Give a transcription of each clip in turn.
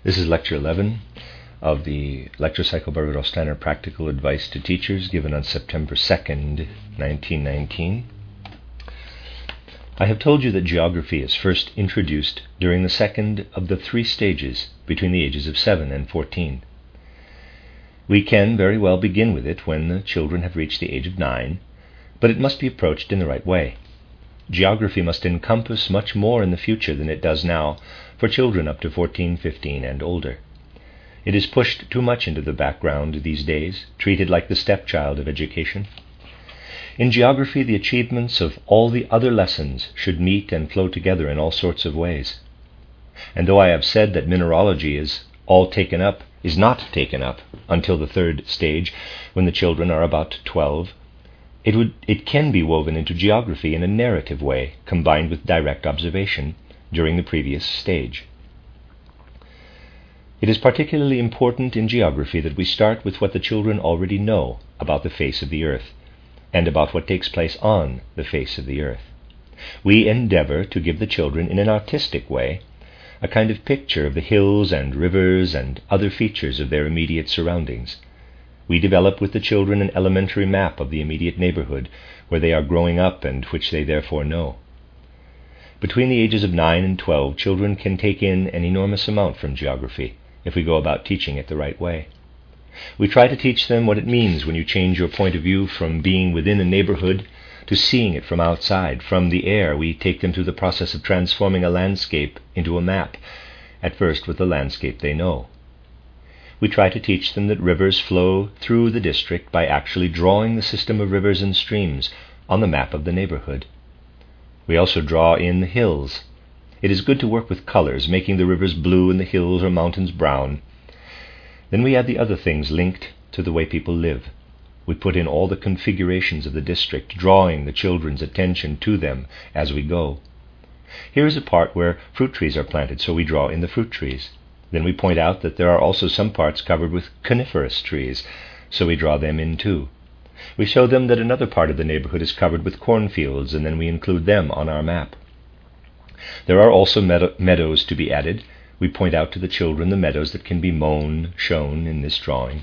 This is Lecture 11 of the Lecture Cycle by Rudolf Steiner, Practical Advice to Teachers, given on September 2nd, 1919. I have told you that geography is first introduced during the second of the 3 stages between the ages of 7 and 14. We can very well begin with it when the children have reached the age of 9, but it must be approached in the right way. Geography must encompass much more in the future than it does now for children up to 14, 15, and older. It is pushed too much into the background these days, treated like the stepchild of education. In geography, the achievements of all the other lessons should meet and flow together in all sorts of ways. And though I have said that mineralogy is not taken up until the 3rd stage, when the children are about 12, it can be woven into geography in a narrative way, combined with direct observation during the previous stage. It is particularly important in geography that we start with what the children already know about the face of the earth, and about what takes place on the face of the earth. We endeavor to give the children, in an artistic way, a kind of picture of the hills and rivers and other features of their immediate surroundings. We develop with the children an elementary map of the immediate neighborhood where they are growing up and which they therefore know. Between the ages of 9 and 12, children can take in an enormous amount from geography if we go about teaching it the right way. We try to teach them what it means when you change your point of view from being within a neighborhood to seeing it from outside. From the air, we take them through the process of transforming a landscape into a map, at first with the landscape they know. We try to teach them that rivers flow through the district by actually drawing the system of rivers and streams on the map of the neighborhood. We also draw in the hills. It is good to work with colors, making the rivers blue and the hills or mountains brown. Then we add the other things linked to the way people live. We put in all the configurations of the district, drawing the children's attention to them as we go. Here is a part where fruit trees are planted, so we draw in the fruit trees. Then we point out that there are also some parts covered with coniferous trees, so we draw them in too. We show them that another part of the neighborhood is covered with cornfields, and then we include them on our map. There are also meadows to be added. We point out to the children the meadows that can be shown in this drawing.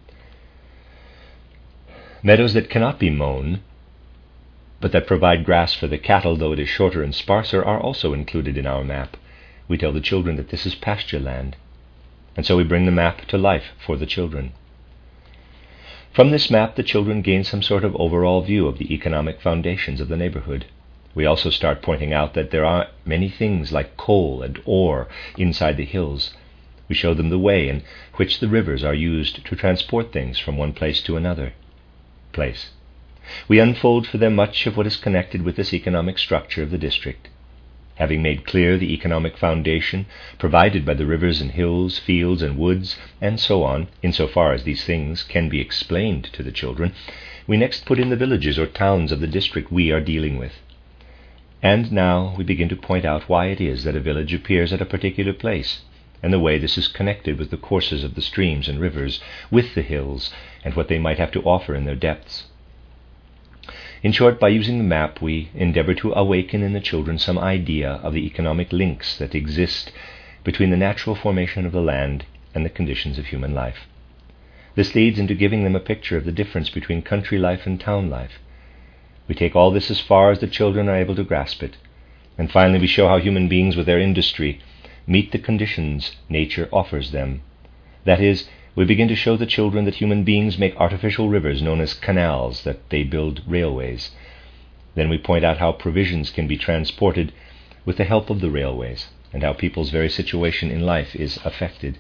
Meadows that cannot be mown, but that provide grass for the cattle, though it is shorter and sparser, are also included in our map. We tell the children that this is pasture land, and so we bring the map to life for the children. From this map, the children gain some sort of overall view of the economic foundations of the neighborhood. We also start pointing out that there are many things like coal and ore inside the hills. We show them the way in which the rivers are used to transport things from one place to another place. We unfold for them much of what is connected with this economic structure of the district. Having made clear the economic foundation provided by the rivers and hills, fields and woods, and so on, insofar as these things can be explained to the children, we next put in the villages or towns of the district we are dealing with. And now we begin to point out why it is that a village appears at a particular place, and the way this is connected with the courses of the streams and rivers, with the hills, and what they might have to offer in their depths. In short, by using the map, we endeavor to awaken in the children some idea of the economic links that exist between the natural formation of the land and the conditions of human life. This leads into giving them a picture of the difference between country life and town life. We take all this as far as the children are able to grasp it, and finally we show how human beings with their industry meet the conditions nature offers them. That is, we begin to show the children that human beings make artificial rivers known as canals, that they build railways. Then we point out how provisions can be transported with the help of the railways, and how people's very situation in life is affected.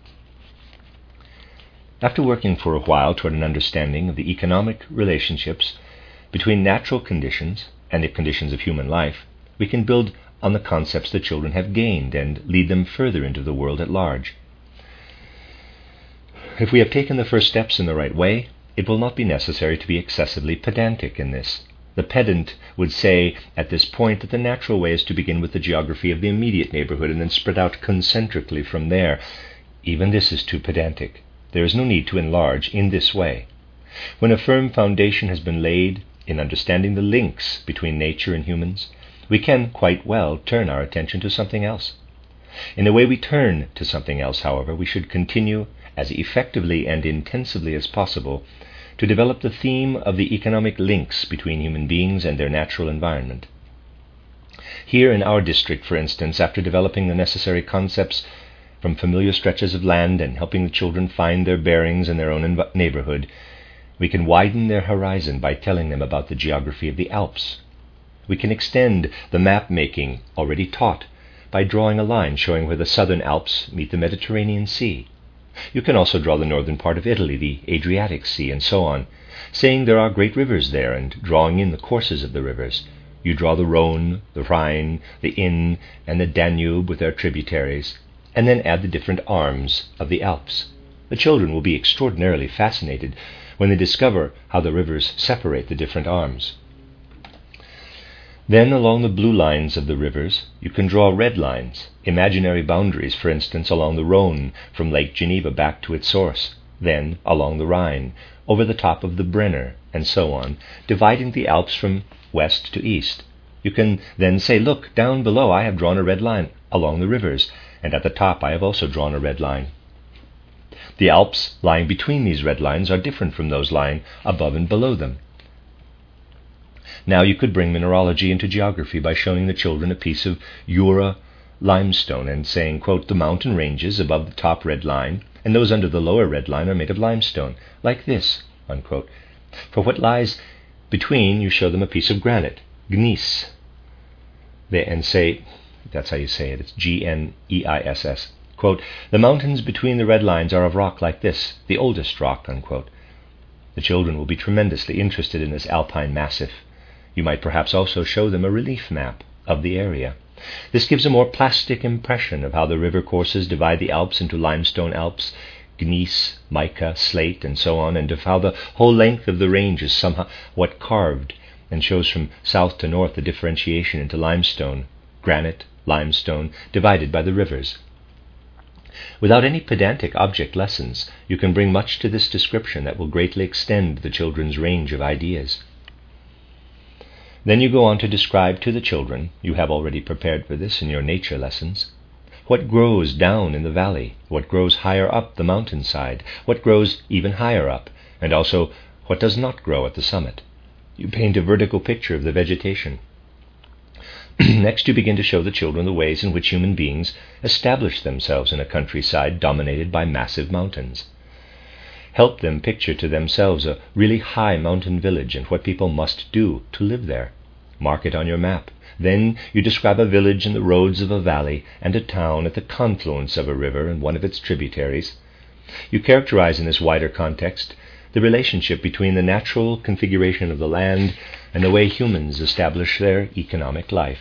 After working for a while toward an understanding of the economic relationships between natural conditions and the conditions of human life, we can build on the concepts the children have gained and lead them further into the world at large. If we have taken the first steps in the right way, it will not be necessary to be excessively pedantic in this. The pedant would say at this point that the natural way is to begin with the geography of the immediate neighborhood and then spread out concentrically from there. Even this is too pedantic. There is no need to enlarge in this way. When a firm foundation has been laid in understanding the links between nature and humans, we can quite well turn our attention to something else. In the way we turn to something else, however, we should continue as effectively and intensively as possible to develop the theme of the economic links between human beings and their natural environment. Here in our district, for instance, after developing the necessary concepts from familiar stretches of land and helping the children find their bearings in their own neighborhood, we can widen their horizon by telling them about the geography of the Alps. We can extend the map-making already taught by drawing a line showing where the southern Alps meet the Mediterranean Sea. You can also draw the northern part of Italy, the Adriatic Sea, and so on, saying there are great rivers there and drawing in the courses of the rivers. You draw the Rhone, the Rhine, the Inn, and the Danube with their tributaries, and then add the different arms of the Alps. The children will be extraordinarily fascinated when they discover how the rivers separate the different arms. Then, along the blue lines of the rivers, you can draw red lines, imaginary boundaries, for instance, along the Rhone from Lake Geneva back to its source, then along the Rhine, over the top of the Brenner, and so on, dividing the Alps from west to east. You can then say, look, down below I have drawn a red line along the rivers, and at the top I have also drawn a red line. The Alps lying between these red lines are different from those lying above and below them. Now you could bring mineralogy into geography by showing the children a piece of Jura limestone and saying, quote, the mountain ranges above the top red line and those under the lower red line are made of limestone, like this, unquote. For what lies between, you show them a piece of granite, gneiss, and say, that's how you say it, it's Gneiss, quote, the mountains between the red lines are of rock like this, the oldest rock, unquote. The children will be tremendously interested in this alpine massif. You might perhaps also show them a relief map of the area. This gives a more plastic impression of how the river courses divide the Alps into limestone Alps, gneiss, mica, slate, and so on, and of how the whole length of the range is somewhat carved and shows from south to north the differentiation into limestone, granite, limestone, divided by the rivers. Without any pedantic object lessons, you can bring much to this description that will greatly extend the children's range of ideas. Then you go on to describe to the children, you have already prepared for this in your nature lessons, what grows down in the valley, what grows higher up the mountainside, what grows even higher up, and also what does not grow at the summit. You paint a vertical picture of the vegetation. Next, you begin to show the children the ways in which human beings establish themselves in a countryside dominated by massive mountains. Help them picture to themselves a really high mountain village and what people must do to live there. Mark it on your map. Then you describe a village in the roads of a valley and a town at the confluence of a river and one of its tributaries. You characterize in this wider context the relationship between the natural configuration of the land and the way humans establish their economic life.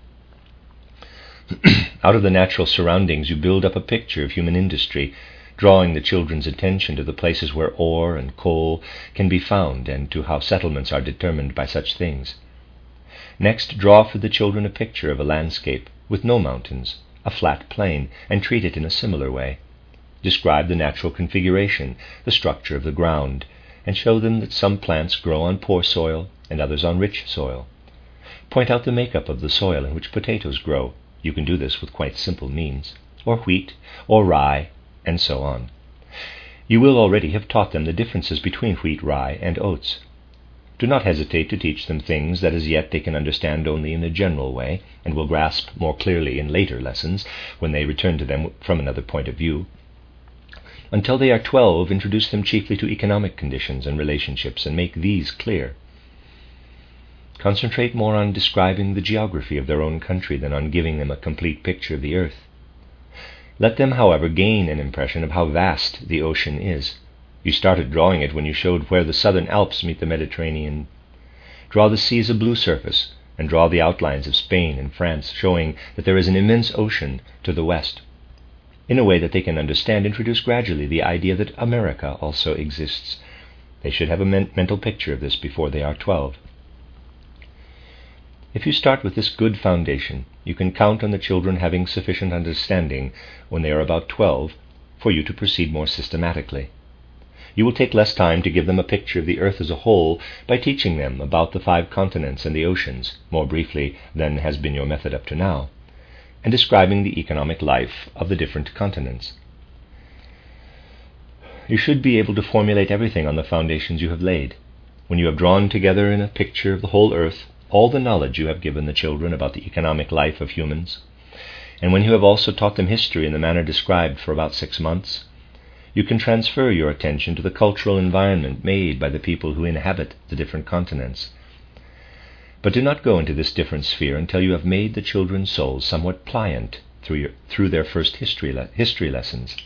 Out of the natural surroundings, you build up a picture of human industry, drawing the children's attention to the places where ore and coal can be found and to how settlements are determined by such things. Next, draw for the children a picture of a landscape with no mountains, a flat plain, and treat it in a similar way. Describe the natural configuration, the structure of the ground, and show them that some plants grow on poor soil and others on rich soil. Point out the makeup of the soil in which potatoes grow. You can do this with quite simple means, or wheat, or rye, and so on. You will already have taught them the differences between wheat, rye, and oats. Do not hesitate to teach them things that as yet they can understand only in a general way, and will grasp more clearly in later lessons when they return to them from another point of view. Until they are 12, introduce them chiefly to economic conditions and relationships, and make these clear. Concentrate more on describing the geography of their own country than on giving them a complete picture of the earth. Let them, however, gain an impression of how vast the ocean is. You started drawing it when you showed where the southern Alps meet the Mediterranean. Draw the sea as a blue surface, and draw the outlines of Spain and France, showing that there is an immense ocean to the west. In a way that they can understand, introduce gradually the idea that America also exists. They should have a mental picture of this before they are 12. If you start with this good foundation, you can count on the children having sufficient understanding when they are about 12 for you to proceed more systematically. You will take less time to give them a picture of the earth as a whole by teaching them about the 5 continents and the oceans, more briefly than has been your method up to now. and describing the economic life of the different continents. You should be able to formulate everything on the foundations you have laid. When you have drawn together in a picture of the whole earth all the knowledge you have given the children about the economic life of humans, and when you have also taught them history in the manner described for about 6 months, you can transfer your attention to the cultural environment made by the people who inhabit the different continents. But do not go into this different sphere until you have made the children's souls somewhat pliant through their first history lessons.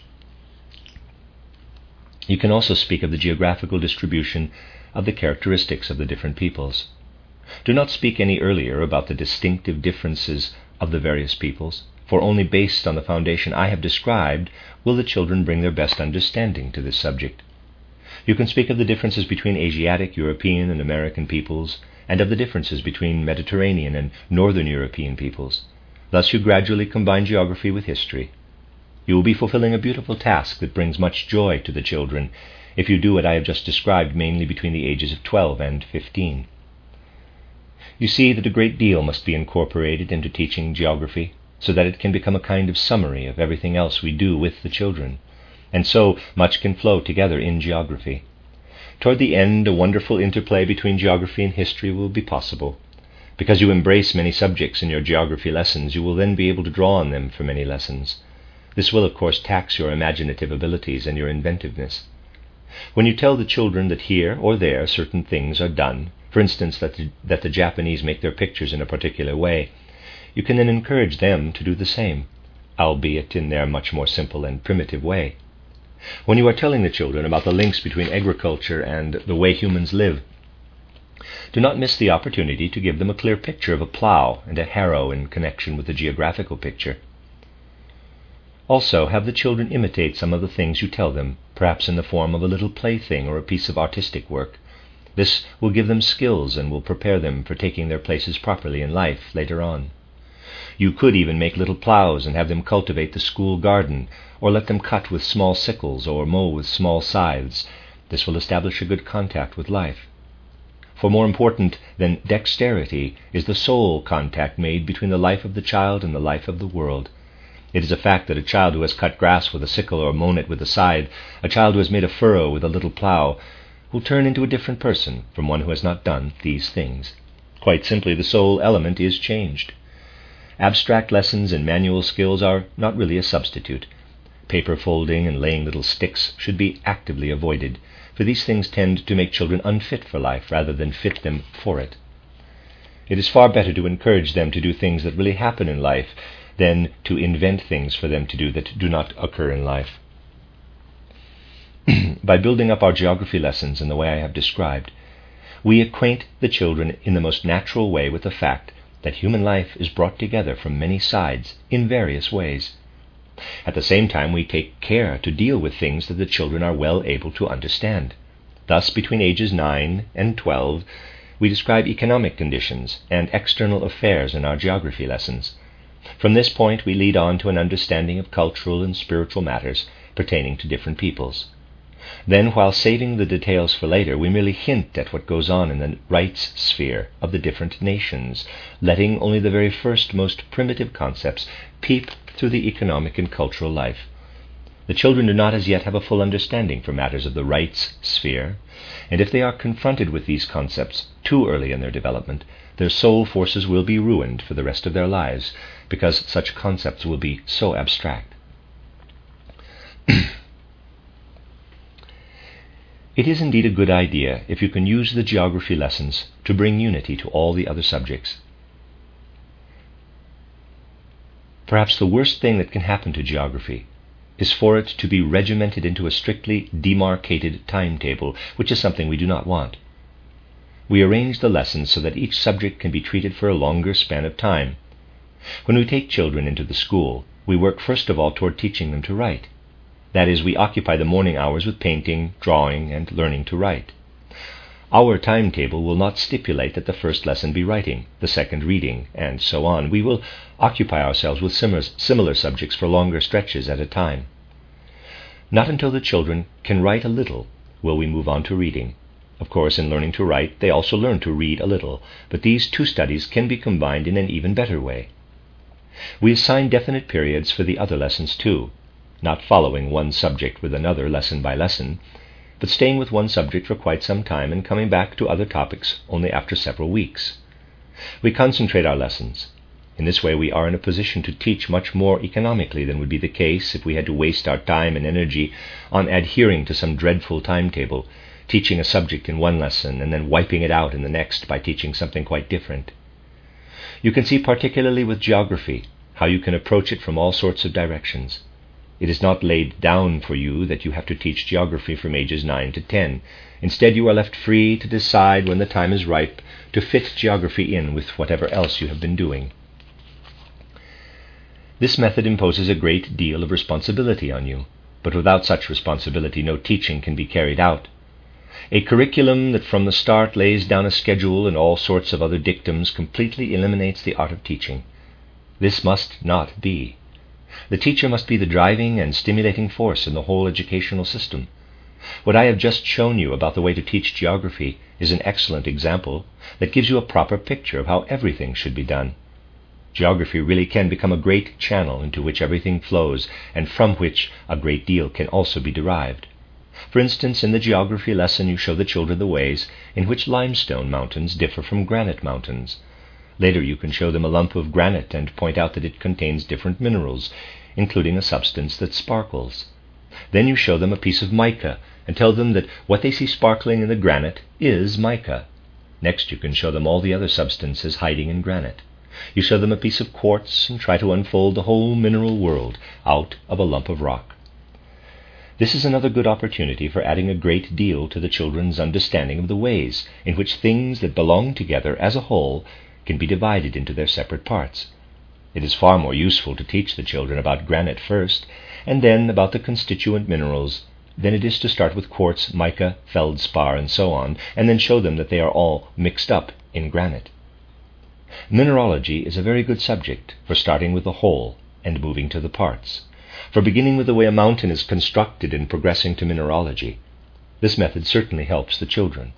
You can also speak of the geographical distribution of the characteristics of the different peoples. Do not speak any earlier about the distinctive differences of the various peoples, for only based on the foundation I have described will the children bring their best understanding to this subject. You can speak of the differences between Asiatic, European, and American peoples, and of the differences between Mediterranean and Northern European peoples. Thus you gradually combine geography with history. You will be fulfilling a beautiful task that brings much joy to the children if you do what I have just described, mainly between the ages of 12 and 15. You see that a great deal must be incorporated into teaching geography, so that it can become a kind of summary of everything else we do with the children, and so much can flow together in geography. Toward the end, a wonderful interplay between geography and history will be possible. Because you embrace many subjects in your geography lessons, you will then be able to draw on them for many lessons. This will, of course, tax your imaginative abilities and your inventiveness. When you tell the children that here or there certain things are done, for instance, that the Japanese make their pictures in a particular way, you can then encourage them to do the same, albeit in their much more simple and primitive way. When you are telling the children about the links between agriculture and the way humans live, do not miss the opportunity to give them a clear picture of a plow and a harrow in connection with the geographical picture. Also, have the children imitate some of the things you tell them, perhaps in the form of a little plaything or a piece of artistic work. This will give them skills and will prepare them for taking their places properly in life later on. You could even make little plows and have them cultivate the school garden, or let them cut with small sickles or mow with small scythes. This will establish a good contact with life. For more important than dexterity is the soul contact made between the life of the child and the life of the world. It is a fact that a child who has cut grass with a sickle or mown it with a scythe, a child who has made a furrow with a little plow, will turn into a different person from one who has not done these things. Quite simply, the soul element is changed. Abstract lessons and manual skills are not really a substitute. Paper folding and laying little sticks should be actively avoided, for these things tend to make children unfit for life rather than fit them for it. It is far better to encourage them to do things that really happen in life than to invent things for them to do that do not occur in life. By building up our geography lessons in the way I have described, we acquaint the children in the most natural way with the fact that human life is brought together from many sides in various ways. At the same time, we take care to deal with things that the children are well able to understand. Thus, between ages 9 and 12, we describe economic conditions and external affairs in our geography lessons. From this point, we lead on to an understanding of cultural and spiritual matters pertaining to different peoples. Then, while saving the details for later, we merely hint at what goes on in the rights sphere of the different nations, letting only the very first, most primitive concepts peep through the economic and cultural life. The children do not as yet have a full understanding for matters of the rights sphere, and if they are confronted with these concepts too early in their development, their soul forces will be ruined for the rest of their lives, because such concepts will be so abstract. It is indeed a good idea if you can use the geography lessons to bring unity to all the other subjects. Perhaps the worst thing that can happen to geography is for it to be regimented into a strictly demarcated timetable, which is something we do not want. We arrange the lessons so that each subject can be treated for a longer span of time. When we take children into the school, we work first of all toward teaching them to write. That is, we occupy the morning hours with painting, drawing, and learning to write. Our timetable will not stipulate that the first lesson be writing, the second reading, and so on. We will occupy ourselves with similar subjects for longer stretches at a time. Not until the children can write a little will we move on to reading. Of course, in learning to write, they also learn to read a little, but these two studies can be combined in an even better way. We assign definite periods for the other lessons too, not following one subject with another lesson by lesson, but staying with one subject for quite some time and coming back to other topics only after several weeks. We concentrate our lessons. In this way we are in a position to teach much more economically than would be the case if we had to waste our time and energy on adhering to some dreadful timetable, teaching a subject in one lesson and then wiping it out in the next by teaching something quite different. You can see particularly with geography how you can approach it from all sorts of directions. It is not laid down for you that you have to teach geography from ages 9 to 10. Instead, you are left free to decide when the time is ripe to fit geography in with whatever else you have been doing. This method imposes a great deal of responsibility on you, but without such responsibility no teaching can be carried out. A curriculum that from the start lays down a schedule and all sorts of other dictums completely eliminates the art of teaching. This must not be. The teacher must be the driving and stimulating force in the whole educational system. What I have just shown you about the way to teach geography is an excellent example that gives you a proper picture of how everything should be done. Geography really can become a great channel into which everything flows and from which a great deal can also be derived. For instance, in the geography lesson you show the children the ways in which limestone mountains differ from granite mountains. Later you can show them a lump of granite and point out that it contains different minerals, including a substance that sparkles. Then you show them a piece of mica and tell them that what they see sparkling in the granite is mica. Next you can show them all the other substances hiding in granite. You show them a piece of quartz and try to unfold the whole mineral world out of a lump of rock. This is another good opportunity for adding a great deal to the children's understanding of the ways in which things that belong together as a whole can be divided into their separate parts. It is far more useful to teach the children about granite first, and then about the constituent minerals, than it is to start with quartz, mica, feldspar, and so on, and then show them that they are all mixed up in granite. Mineralogy is a very good subject for starting with the whole and moving to the parts, for beginning with the way a mountain is constructed and progressing to mineralogy. This method certainly helps the children.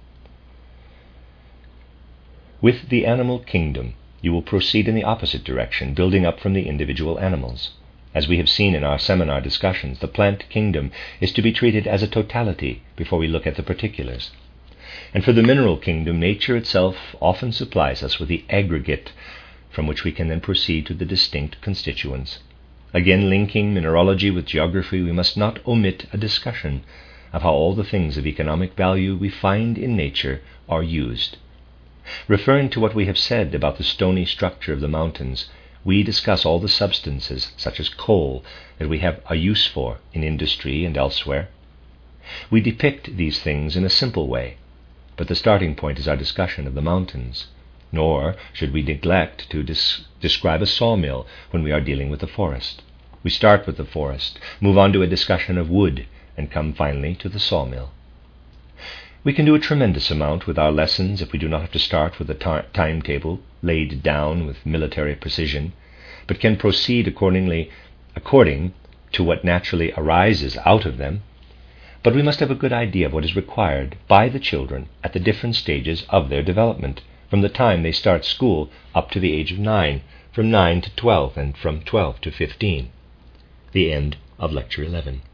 With the animal kingdom, you will proceed in the opposite direction, building up from the individual animals. As we have seen in our seminar discussions, the plant kingdom is to be treated as a totality before we look at the particulars. And for the mineral kingdom, nature itself often supplies us with the aggregate from which we can then proceed to the distinct constituents. Again, linking mineralogy with geography, we must not omit a discussion of how all the things of economic value we find in nature are used. Referring to what we have said about the stony structure of the mountains, we discuss all the substances, such as coal, that we have a use for in industry and elsewhere. We depict these things in a simple way, but the starting point is our discussion of the mountains. Nor should we neglect to describe a sawmill when we are dealing with the forest. We start with the forest, move on to a discussion of wood, and come finally to the sawmill. We can do a tremendous amount with our lessons if we do not have to start with a timetable laid down with military precision, but can proceed according to what naturally arises out of them. But we must have a good idea of what is required by the children at the different stages of their development, from the time they start school up to the age of 9, from 9 to 12, and from 12 to 15. The end of Lecture 11.